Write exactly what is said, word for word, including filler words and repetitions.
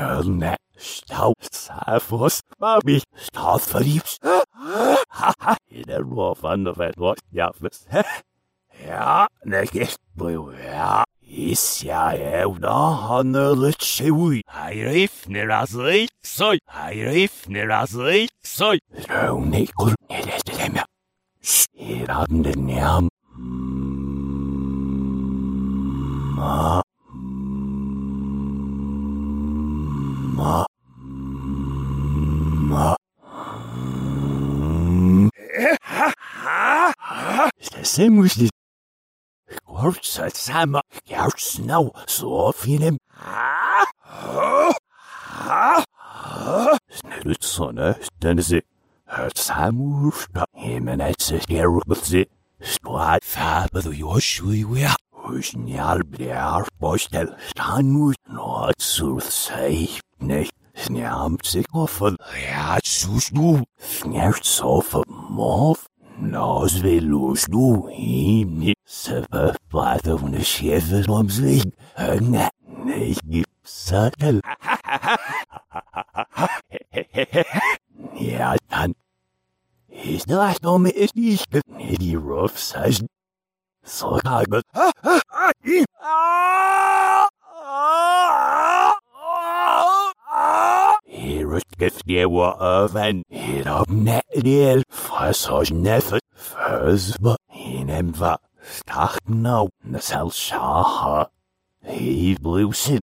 Net, Stau, Savos, Mami, Staufverliebst. Haha, in der Rohr van der Welt, was ja, was, ja, ne, gest, ja, is ja, ja, da, han er litt sjøy. Hei, rif, ned rasøy, søy, hei, rif, ned rasøy, søy. Røv, nikkel, ned etter dem, ja. Her hadde den jam. Ma, ma, ma. Det ser musligt. Kort så sammen. Jeg snav så fint. Snødt sånne. Den ser. Hørt sammen. Men altså, jeg råber til. Stort farbe du jo sjuer. Husen jeg bliver bostel. Stand ud. Nå, så sej. Nej. Snærmt sikker for. Jeg synes nu. Snært så for morf. Nos velus nu himni. Så bare hun chefer om sig. Hønge. Nej, sådan. Ja, dann. Ist das noch mit nicht mit die rough session. So kann Hier ist gift der oven. Hier op net deel. Fas als neffe. Fas ba. In hem va. Stach nou. Nasel shaha. He blew sin.